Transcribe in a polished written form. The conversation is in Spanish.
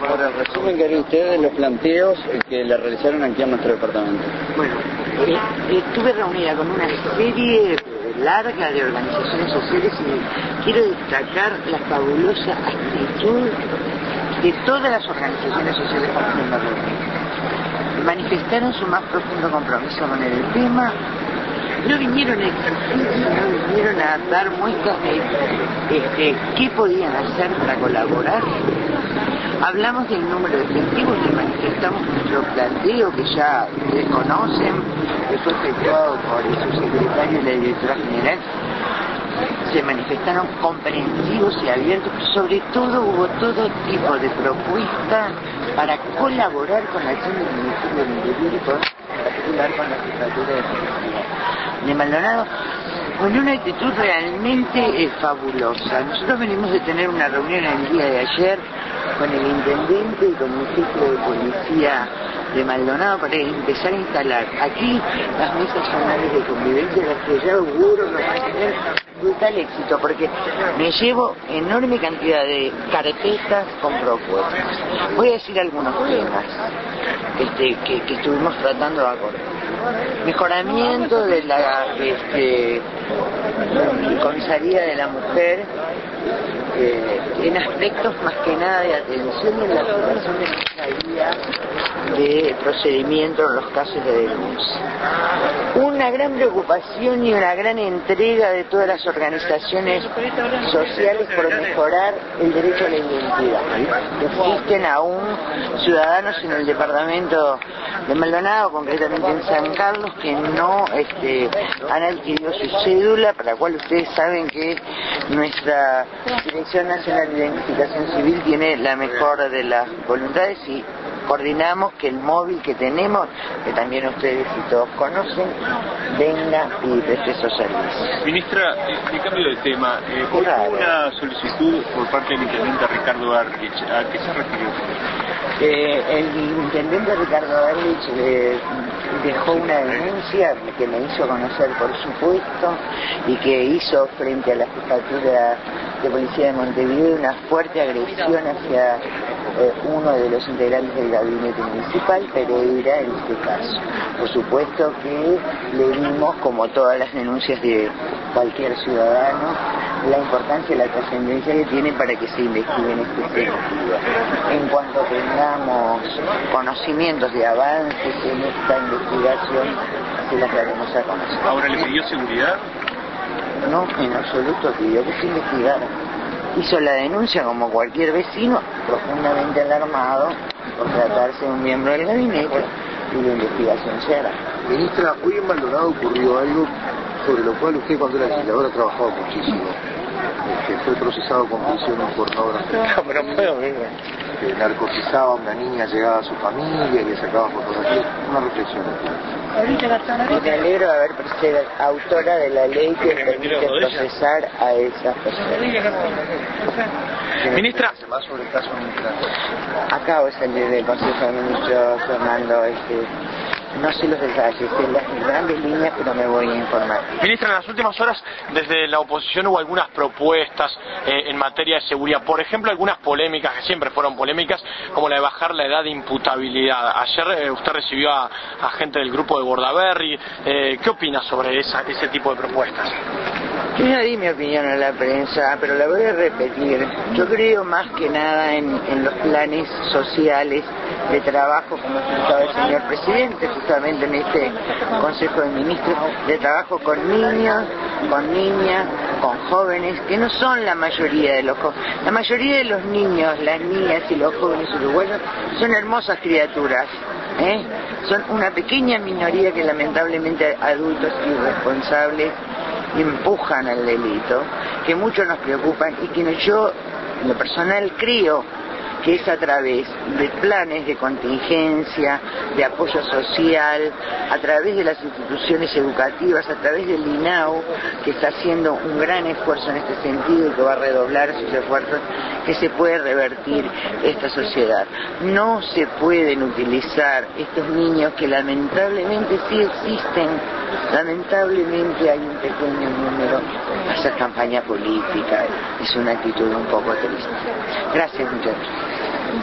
Ahora, resumen que haría usted de los planteos que le realizaron aquí a nuestro departamento. Bueno, estuve reunida con una serie larga de organizaciones sociales y quiero destacar la fabulosa actitud de todas las organizaciones sociales con las que me reuní. Manifestaron su más profundo compromiso con el tema. No vinieron a exigir, sino vinieron a dar muestras de qué podían hacer para colaborar. Hablamos del número de efectivos, les manifestamos nuestro planteo que ya ustedes conocen, que fue efectuado por el subsecretario y la directora general. Se manifestaron comprensivos y abiertos, pero sobre todo hubo todo tipo de propuestas para colaborar con la acción del Ministerio del Interior y en particular con la Jefatura de Policía de Maldonado, con una actitud realmente fabulosa. Nosotros venimos de tener una reunión el día de ayer con el intendente y con el jefe de policía de Maldonado para empezar a instalar aquí las mesas zonales de convivencia, las que ya auguro que van a tener brutal éxito, porque me llevo enorme cantidad de carpetas con propuestas. Voy a decir algunos temas que estuvimos tratando de acordar. Mejoramiento de la comisaría de la mujer en aspectos más que nada de atención en la aplicación de fiscalía de procedimiento en los casos de denuncia. Una gran preocupación y una gran entrega de todas las organizaciones sociales por mejorar el derecho a la identidad. Existen aún ciudadanos en el departamento de Maldonado, concretamente en San Carlos, que no han adquirido su cédula, para la cual ustedes saben que nuestra Dirección Nacional de Identificación Civil tiene la mejor de las voluntades y coordinamos que el móvil que tenemos, que también ustedes y todos conocen, venga y preste esos servicios. Ministra, de cambio de tema, hubo una solicitud por parte del intendente Ricardo Arlich. ¿A qué se refirió? El intendente Ricardo Arlich dejó una denuncia que me hizo conocer, por supuesto, y que hizo frente a la Jefatura de Policía de Montevideo una fuerte agresión hacia uno de los integrantes del gabinete municipal, Pereira, en este caso. Por supuesto que le dimos, como todas las denuncias de cualquier ciudadano, la importancia y la trascendencia que tiene para que se investigue en este sentido. En cuanto tengamos conocimientos de avances en esta investigación, se las daremos a conocer. ¿Ahora le pidió seguridad? No, en absoluto, pidió que se investigara. Hizo la denuncia como cualquier vecino, profundamente alarmado por tratarse de un miembro del gabinete, y la investigación se hará. Ministra, hoy en Maldonado ocurrió algo sobre lo cual usted, cuando era legisladora, ha trabajado muchísimo. Fue procesado con prisión un pornógrafo que narcotizaba a una niña llegada a su familia y le sacaba fotografías. Una reflexión. Me alegro de haber sido autora de la ley que permite procesar a esas personas. Ministra, Más sobre el caso ministra. Acabo de salir del Consejo de Ministros, Fernando. No sé los detalles, sé las grandes líneas, pero me voy a informar. Ministra, en las últimas horas, desde la oposición hubo algunas propuestas en materia de seguridad. Por ejemplo, algunas polémicas, que siempre fueron polémicas, como la de bajar la edad de imputabilidad. Ayer usted recibió a gente del grupo de Bordaberry. ¿Qué opina sobre ese tipo de propuestas? Yo ya di mi opinión a la prensa, pero la voy a repetir. Yo creo más que nada en los planes sociales de trabajo, como explicaba el señor presidente, justamente en este Consejo de Ministros, de trabajo con niños, con niñas, con jóvenes, que no son la mayoría de los jóvenes. La mayoría de los niños, las niñas y los jóvenes uruguayos son hermosas criaturas, son una pequeña minoría que lamentablemente adultos irresponsables empujan al delito, que mucho nos preocupan y que yo, en lo personal, creo que es a través de planes de contingencia, de apoyo social, a través de las instituciones educativas, a través del INAU, que está haciendo un gran esfuerzo en este sentido y que va a redoblar sus esfuerzos, que se puede revertir esta sociedad. No se pueden utilizar estos niños que lamentablemente sí existen, lamentablemente hay un pequeño número, para hacer campaña política. Es una actitud un poco triste. Gracias, muchachos.